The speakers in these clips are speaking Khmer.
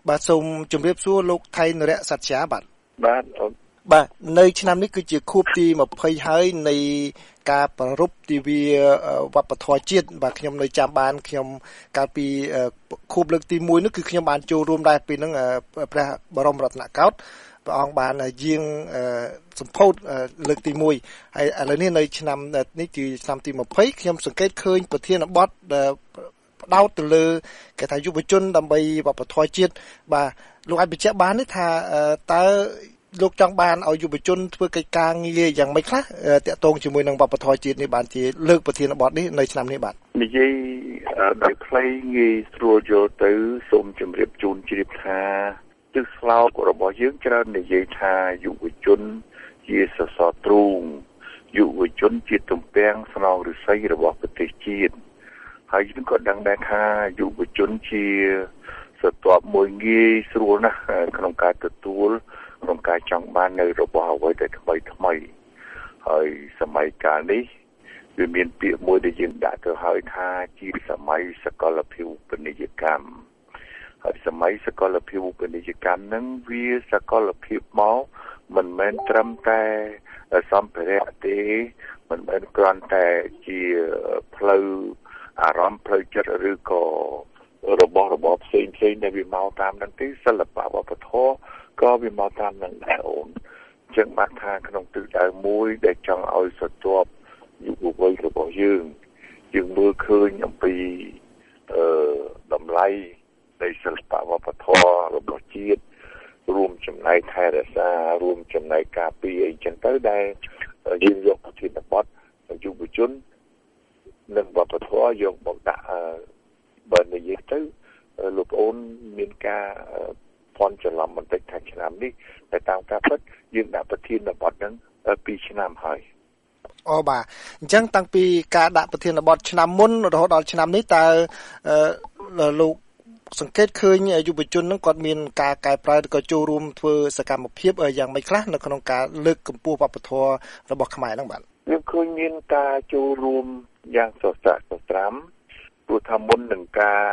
បាទសូមជម្រាបសួរលោកថៃនរៈសច្ចាបាទបាទនៅឆ្នាំនេះគឺជាខួបទី20ហើយនៃការប្រារព្ធទិវាវប្បធម៌ជាតិបាទខ្ញុំនៅចាំបានខ្ញុំកាលពីខួបលើកទី1នោះគឺខ្ញុំបានចូលរួមដែរពេលហ្នឹងព្រះបរមរតនកោដ្ឋព្រះអង្គបានយាងសម្ពោធលើកទី1ហើយឥឡូវនេះនៅឆ្នាំនេះគឺឆ្នាំទី20ខ្ញុំសង្កេតឃើញប្រធានបទផ្ដោតទៅលើគេថាយុវជនដើម្បីវប្បធម៌ជាតិបាទលោកអាចបញ្ជាក់បានទេថាតើលោកចង់បានឲ្យយុវជនធ្វើកិច្ចការងារយ៉ាងម៉េចខ្លះតាក់ទងជាមួយនឹងវប្បធម៌ជាតិនេះបានជាលើកប្រធានបទនេះនៅឆ្នាំនេះបាទនិយាយដោយខ្លីងាយស្រួលយល់ទៅសូមជម្រាបជូនជ្រាបថាទិសស្លោករបស់យើងច្រើននិយាយថាយុវជនជាសសរទ្រូងយុវជនជាទំពាំងស្នងឫស្សីរបស់ប្រទេសជាតិហើយយើងក៏ដឹងដែរថាយុវជនជាស្រទាប់មួយងាយស្រួលណាស់ក្នុងការទទួលក្នុងការចង់បាននៅរបស់អ្វីដែលថ្មីហើយសម័យកាលនេះវាមានពាក្យមួយដែលយើងដាក់ទៅហើយថាជាសម័យសកលភាវូបនីយកម្មហើយសម័យសកលភាវូបនីយកម្មហ្នឹងវាសកលភាពមកមិនមែនត្រឹមតែសម្ភារៈទេមិនមែនគ្រាន់តែជាផ្លូវអារម្មណ៍ផ្លូវចិត្តឬក៏របស់ផ្សេងដែលវាមកតាមនឹងទេសិល្បៈវប្បធម៌ក៏វាមកតាមនឹងដែរអូនអញ្ចឹងបានថាក្នុងទិសដៅមួយដែលចង់ឲ្យស្រទាប់យុវវ័យរបស់យើងមើលឃើញអំពីតម្លៃនៃសិល្បៈវប្បធម៌របស់ជាតិរួមចំណែកថែរក្សារួមចំណែកការពារអីចឹងទៅដែលយើងយកប្រធានបទយុវជននិងវប្បធម៌យកមកដាក់បើនិយាយទៅលោកអូនមានការផន់ច្រឡំបន្តិចថាឆ្នាំនេះតែតាមការពិតយើងដាក់ប្រធានបទហ្នឹង2ឆ្នាំហើយអូបាទអញ្ចឹងតាំងពីការដាក់ប្រធានបទឆ្នាំមុនរហូតដល់ឆ្នាំនេះតើលោកសង្កេតឃើញយុវជនហ្នឹងគាត់មានការកែប្រែឬក៏ចូលរួមធ្វើសកម្មភាពយ៉ាងម៉េចខ្លះនៅក្នុងការលើកកម្ពស់វប្បធម៌របស់ខ្មែរហ្នឹងបាទយើងឃើញមានការចូលរួមយ៉ាងសស្រាក់សស្រាំព្រោះថាមុននឹង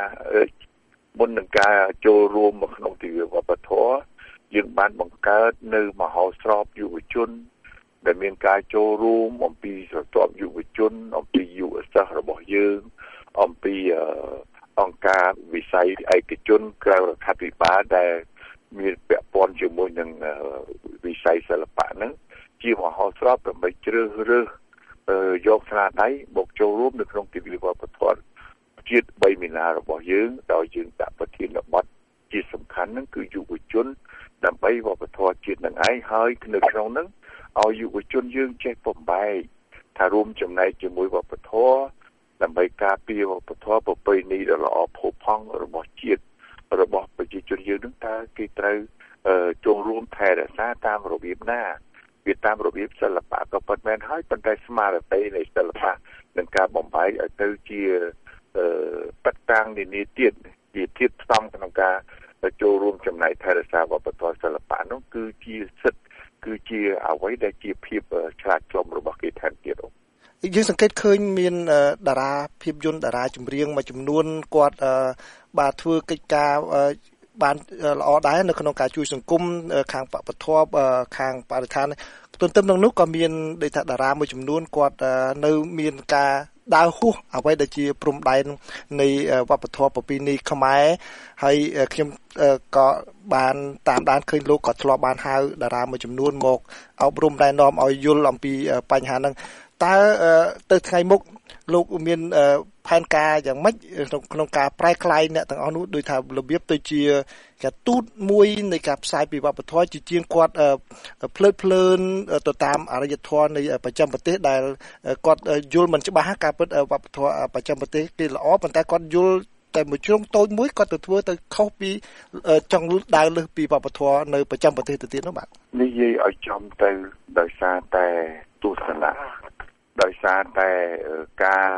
ការចូលរួមមកក្នុងទិវាវប្បធម៌យើងបានបង្កើតនៅមហោស្រពយុវជនដែលមានការចូលរួមអំពីស្រទាប់យុវជនអំពីយុវសាស្ត្ររបស់យើងអំពីអង្គការវិស័យឯកជនក្រៅរដ្ឋាភិបាលដែលមានពាក់ព័ន្ធជាមួយនឹងវិស័យសិល្បៈហ្នឹងជាមហោស្រពដើម្បីជ្រើសរើសយកស្នាដៃមកចូលរួមនៅក្នុងទិវាវប្បធម៌ជាតិ3មីនារបស់យើងដោយយើងដាក់ប្រធានបទជាសំខាន់ហ្នឹងគឺយុវជនដើម្បីវប្បធម៌ជាតិនឹងឯងហើយនៅក្នុងហ្នឹងឲ្យយុវជនយើងចេះបំបែកថារួមចំណែកជាមួយវប្បធម៌ដើម្បីការពារវប្បធម៌ប្រពៃណីដ៏ល្អផូរផង់របស់ជាតិរបស់ប្រជាជនយើងនឹងតើគេត្រូវចូលរួមថែរក្សាតាមរបៀបណាវាតាមរបៀបសិល្បៈក៏ពិតមែនហើយប៉ុន្តែស្មារតីនៃសិល្បៈនិងការបំបែកឲ្យទៅជាបច្តាំងនានាទៀតជាធាតុផ្សំក្នុងការចូលរួមចំណែកថែរក្សាវប្បធម៌សិល្បៈនោះគឺជាសិទ្ធិគឺជាអ្វីដែលជាភាពឆ្លាតឆ្លុំរបស់គេថែមទៀតយើងសង្កេតឃើញមានតារាភាពយន្តតារាចម្រៀងមួយចំនួនគាត់បាទធ្វើកិច្ចការបានល្អដែរនៅក្នុងការជួយសង្គមខាងបព្វធម៌ខាងបរិស្ថានទន្ទឹមនឹងនោះក៏មានដូចថាតារាមួយចំនួនគាត់នៅមានការដើរហួសអ្វីដែលជាព្រំដែននៃវប្បធម៌ប្រពៃណីខ្មែរហើយខ្ញុំក៏បានតាមដានឃើញលោកក៏ធ្លាប់បានហៅតារាមួយចំនួនមកអប់រំណែនាំឲ្យយល់អំពីបញ្ហាហ្នឹងតើទៅថ្ងៃមុខលោកមានផែនការយ៉ាងម៉េចក្នុងការប្រែក្លាយអ្នកទាំងអស់នោះដោយថារបៀបទៅជាការទូតមួយនៃការផ្សាយពីវប្បធម៌ជាជាងគាត់ភ្លើតភ្លើនទៅតាមអរិយធម៌នៃប្រចាំប្រទេសដែលគាត់យល់មិនច្បាស់ការពិតវប្បធម៌ប្រចាំប្រទេសគេល្អប៉ុន្តែគាត់យល់តែមួយជ្រុងតូចមួយគាត់ទៅធ្វើទៅខុសពីចង់ដើរលើសពីវប្បធម៌នៅប្រចាំប្រទេសទៅទៀតនោះបាទនិយាយឲ្យចំទៅដោយសារតែទស្សនៈដោយសារតែការ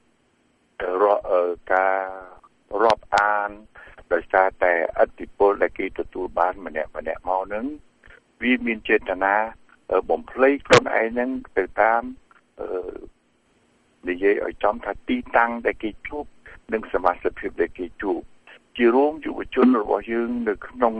រាប់អានដោយសារតែឥទ្ធិពលដែលគេទទួលបានម្នាក់មកហ្នឹងវាមានចេតនាបំភ្លៃខ្លួនឯងហ្នឹងទៅតាមនិយាយឲ្យចំថាទីតាំងដែលគេជួបនិងសមាជិកភាពដែលគេជួបជារួមយុវជនរបស់យើងនៅក្នុង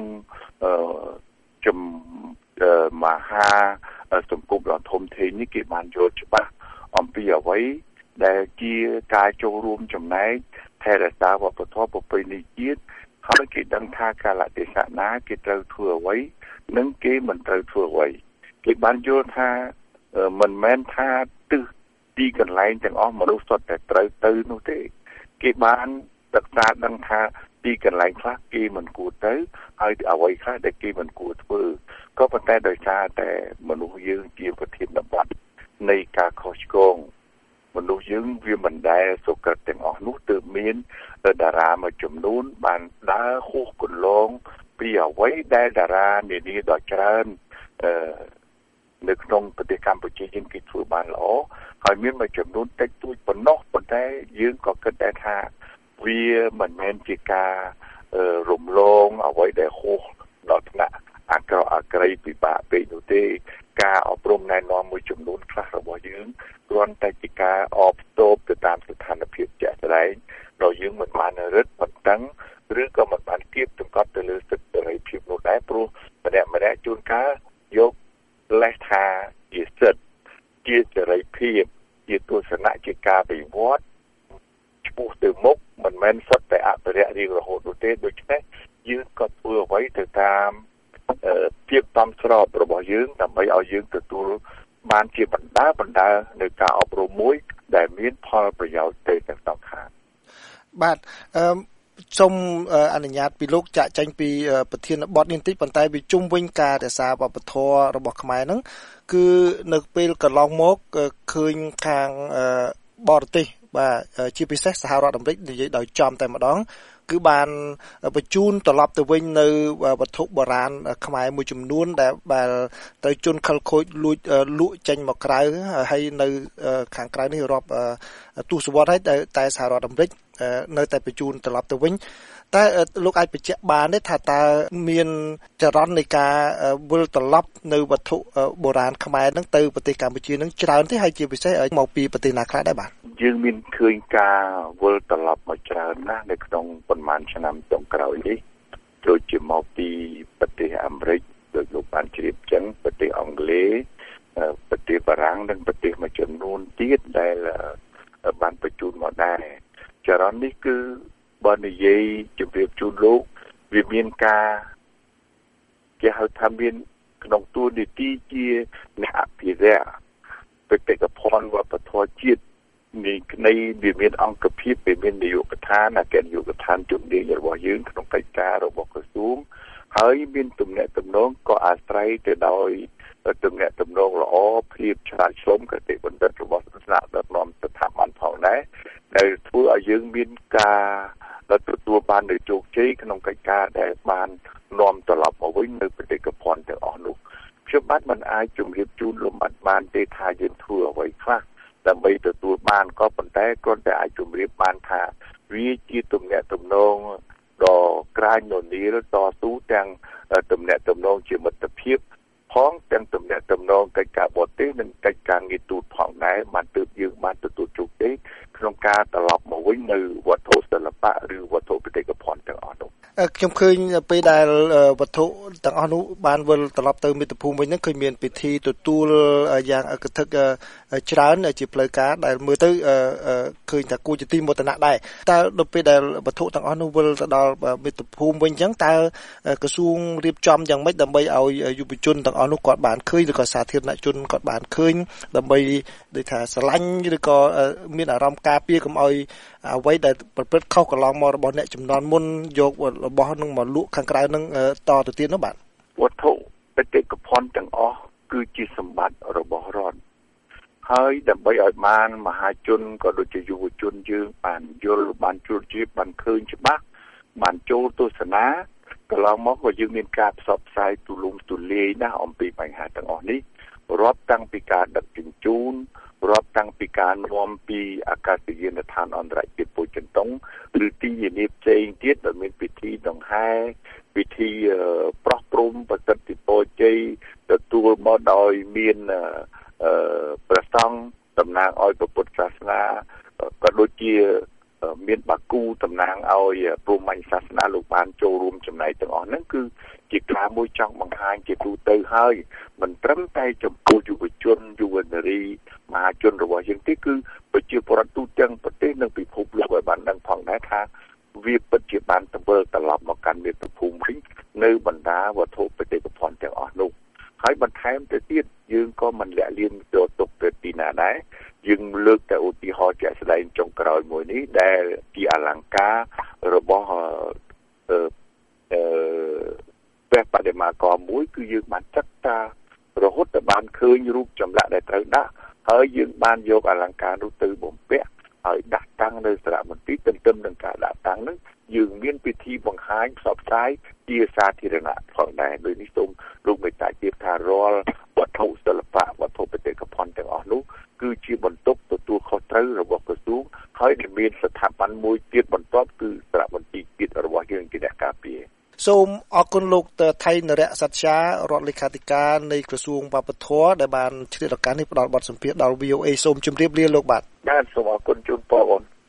មហាសង្គមដ៏ធំធេងនេះគេបានយល់ច្បាស់អំពីអ្វីដែលជាការចូលរួមចំណែកថែរក្សាវប្បធម៌ប្រពៃណីជាតិហើយគេដឹងថាកាលៈទេសៈណាគេត្រូវធ្វើអ្វីនិងគេមិនត្រូវធ្វើអ្វីគេបានយល់ថាមិនមែនថាទិសទីកន្លែងទាំងអស់មនុស្សសុទ្ធតែត្រូវទៅនោះទេគេបានសិក្សាដឹងថាទីកន្លែងខ្លះគេមិនគួរទៅហើយអ្វីខ្លះដែលគេមិនគួរធ្វើក៏ប៉ុន្តែដោយសារតែមនុស្សយើងជាប្រធានបទនៃការខុសឆ្គងមនុស្សយើងវាមិនដែលសុក្រិតទាំងអស់នោះទើបមានតារាមួយចំនួនបានដើរហួសគន្លងពីអ្វីដែលតារានានាដ៏ច្រើននៅក្នុងប្រទេសកម្ពុជាយើងគេធ្វើបានល្អហើយមានមួយចំនួនតិចតួចប៉ុណ្ណោះប៉ុន្តែយើងក៏គិតដែរថាវាមិនមែនជាការរំលងអ្វីដែលហួសដល់ថ្នាក់អាក្រក់អាក្រីពិបាកពេកនោះទេការអប់រំណែនាំមួយចំនួនខ្លះរបស់យើងគ្រាន់តែជាការអបតូបទៅតាមស្ថានភាពជាក់ស្ដែងដោយយើងមិនបានរឹតបន្តឹងឬក៏មិនបានគៀបសង្កត់ទៅលើសិទ្ធិសេរីភាពនោះដែរព្រោះម្នាក់ជួនកាលយកលេសថាជាសិទ្ធិជាសេរីភាពជាទស្សនៈជាការវិវត្តឆ្ពោះទៅមុខមិនមែនសុទ្ធតែអភិរក្សរៀងរហូតនោះទេដូច្នេះយើងក៏ធ្វើអ្វីទៅតាមភាពតាមស្របរបស់យើងដើម្បីឲ្យយើងទទួលបានជាបណ្ដានៅការអប់រំមួយដែលមានផលប្រយោជន៍ទៅទាំងសងខាងបាទសូមអនុញ្ញាតពីលោកចាក់ចេញពីប្រធានបទនេះបន្តិចប៉ុន្តែវាជុំវិញការរក្សាវប្បធម៌របស់ខ្មែរហ្នឹងគឺនៅពេលកន្លងមកឃើញខាងបរទេសបាទជាពិសេសសហរដ្ឋអាមេរិកនិយាយដោយចំតែម្ដងគឺបានបញ្ជូនត្រឡប់ទៅវិញនៅវត្ថុបុរាណខ្មែរមួយចំនួនដែលត្រូវជន់ខិលខូចលក់ចេញមកក្រៅហើយនៅខាងក្រៅនេះរាប់ទសវត្សរ៍ហើយតែសហរដ្ឋអាមេរិកនៅតែបញ្ជូនត្រឡប់ទៅវិញតែលោកអាចបញ្ជាក់បានទេថាតើមានចរន្តនៃការវិលត្រឡប់នៅវត្ថុបុរាណខ្មែរហ្នឹងទៅប្រទេសកម្ពុជាហ្នឹងច្រើនទេហើយជាពិសេសមកពីប្រទេសណាខ្លះដែរបាទយើងមានឃើញការវិលត្រឡប់មកច្រើនណាស់នៅក្នុងប៉ុន្មានឆ្នាំចុងក្រោយនេះដូចជាមកពីប្រទេសអាមេរិកដោយលោកបានជ្រាបចឹងប្រទេសអង់គ្លេសប្រទេសបារាំងនិងប្រទេសមួយចំនួនទៀតដែលបានបញ្ជូនមកដែរចរន្តនេះគឺបើនិយាយជម្រាបជូនលោកវាមានការគេហៅថាមានក្នុងតួនាទីជាអ្នកអភិរក្សបេតិកភណ្ឌវប្បធម៌ជាតិនេះនៃវាមានអង្គភាពវាមាននាយកដ្ឋានអគ្គនាយកដ្ឋានជំនាញរបស់យើងក្នុងកិច្ចការរបស់ក្រសួងហើយមានទំនាក់ទំនងក៏អាស្រ័យទៅដោយទំនាក់ទំនងល្អភាពឆ្លាតឆ្លុំគតិបណ្ឌិតរបស់ថ្នាក់ដឹកនាំស្ថាប័នផងដែរដែលធ្វើឲ្យយើងមានការទទួលបាននូវជោគជ័យក្នុងកិច្ចការដែលបាននាំត្រឡប់មកវិញនៅបេតិកភណ្ឌទាំងអស់នោះខ្ញុំបាទមិនអាចជម្រាបជូនលោកបានទេថាយើងធ្វើអ្វីខ្លះដើម្បីទទួលបានក៏ប៉ុន្តែគ្រាន់តែអាចជម្រាបបានថាវាជាទំនាក់ទំនងដ៏ក្រាញននីលតស៊ូទាំងទំនាក់ទំនងជាមិត្តភាពផងទាំងទំនាក់ទំនងកិច្ចការបរទេសនិងកិច្ចការងារទូតផងដែរបានទើបយើងបានទទួលជោគជ័យក្នុងការត្រឡប់មកវិញនៅវត្ថុសិល្បៈឬវត្ថុបេតិកភណ្ឌទាំងអស់នោះខ្ញុំឃើញពេលដែលវត្ថុទាំងអស់នោះបានវិលត្រឡប់ទៅមាតុភូមិវិញហ្នឹងឃើញមានពិធីទទួលយ៉ាងអកធឹកច្រើនជាផ្លូវការដែលមើលទៅឃើញថាគួរជាទីមោទនៈដែរតើដល់ពេលដែលវត្ថុទាំងអស់នោះវិលទៅដល់មាតុភូមិវិញអញ្ចឹងតើក្រសួងរៀបចំយ៉ាងម៉េចដើម្បីឲ្យយុវជនទាំងអស់នោះគាត់បានឃើញឬក៏សាធារណជនគាត់បានឃើញដើម្បីដូចថាស្រឡាញ់ឬក៏មានអារម្មណ៍ការពារកុំឲ្យអ្វីដែលប្រព្រឹត្តខុសកន្លងមករបស់អ្នកចំនួនមុនយករបស់នឹងមកលក់ខាងក្រៅនឹងតទៅទៀតនោះបាទវត្ថុបេតិកភណ្ឌទាំងអស់គឺជាសម្បត្តិរបស់រដ្ឋហើយដើម្បីឲ្យបានមហាជនក៏ដូចជាយុវជនយើងបានយល់បានជួបជ្រាបបានឃើញច្បាស់បានចូលទស្សនាកន្លងមកក៏យើងមានការផ្សព្វផ្សាយទូលំទូលាយណាស់អំពីបញ្ហាទាំងអស់នេះរាប់តាំងពីការដឹកជញ្ជូនរាប់តាំងពីការនាំពីអាកាសយានដ្ឋានអន្តរជាតិពោធិ៍ចិនតុងឬទីយានីផ្សេងទៀតដែលមានពិធីដង្ហែពិធីប្រោះព្រំប្រសិទ្ធិពរជ័យទទួលមកដោយមានព្រះសង្ឃតំណាងឲ្យពុទ្ធសាសនាក៏ដូចជាមានមានបាគូតំណាងឲ្យព្រហ្មញ្ញសាសនាលោកបានចូលរួមចំណែកទាំងអស់ហ្នឹងគឺជាការមួយចង់បង្ហាញជាទូទៅហើយមិនត្រឹមតែចំពោះយុវជនយុវនារីមហាជនរបស់យើងទេគឺប្រជាពលរដ្ឋទូទាំងប្រទេសនិងពិភពលោកឲ្យបានដឹងផងដែរថាវាពិតជាបានទៅត្រឡប់មកកាន់មាតុភូមិវិញនៅបណ្ដាវត្ថុបេតិកភណ្ឌទាំងអស់នោះហើយបន្ថែមទៅទៀតយើងក៏មិនលាក់លៀមទៅទុកទៅទីណាដែរយើងលើកតែឧទាហរណ៍ជាក់ស្ដែងចុងក្រោយមួយនេះដែលជាអលង្ការរបស់ព្រះបដិមាករមួយគឺយើងបានចាត់តារហូតដល់បានឃើញរូបចម្លាក់ដែលត្រូវដាក់ហើយយើងបានយកអលង្ការនោះទៅបំពាក់ហើយដាក់តាំងនៅសារមន្ទីរទន្ទឹមនឹងការដាក់តាំងនោះយើងមានពិធីបង្ហាញផ្សព្វផ្សាយជាសាធារណៈផងដែរដោយនេះសូមលោកមេត្តាជៀបថារាល់វត្ថុសិល្បៈវត្ថុបេតិកភណ្ឌទាំងអស់នោះគឺជាបន្ទុកទទួលខុសត្រូវរបស់ក្រសួងហើយដែលមានស្ថាប័នមួយទៀតបន្ទាប់គឺសារមន្ទីរជាតិរបស់យើងជាអ្នកការពារសូមអរគុណលោកថៃនរៈសច្ចារដ្ឋលេខាធិការនៃក្រសួងវប្បធម៌ដែលបានឆ្លៀតឱកាសនេះផ្ដល់បទសម្ភាសន៍ដល់ VOA សូមជម្រាបលាលោកបាទសូមអរគុណជូនបងប្អូន